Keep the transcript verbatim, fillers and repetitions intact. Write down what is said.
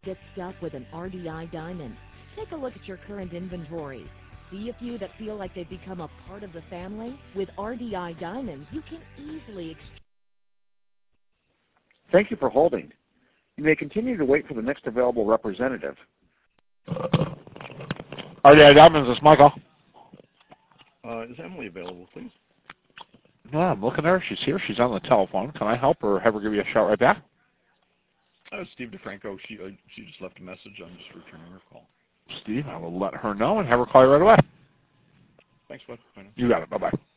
Get stuck with an R D I diamond? Take a look at your current inventory. See a few that feel like they've become a part of the family? With R D I diamonds, you can easily exchange. Thank you for holding. You may continue to wait for the next available representative. R D I Diamonds, this is Michael. Uh, is Emily available, please? No, I'm looking at her. She's here. She's on the telephone. Can I help her or have her give you a shout right back? Uh, Steve DeFranco. She uh, she just left a message. I'm just returning her call. Steve, I will let her know and have her call you right away. Thanks, bud. Bye now. You got it. Bye-bye.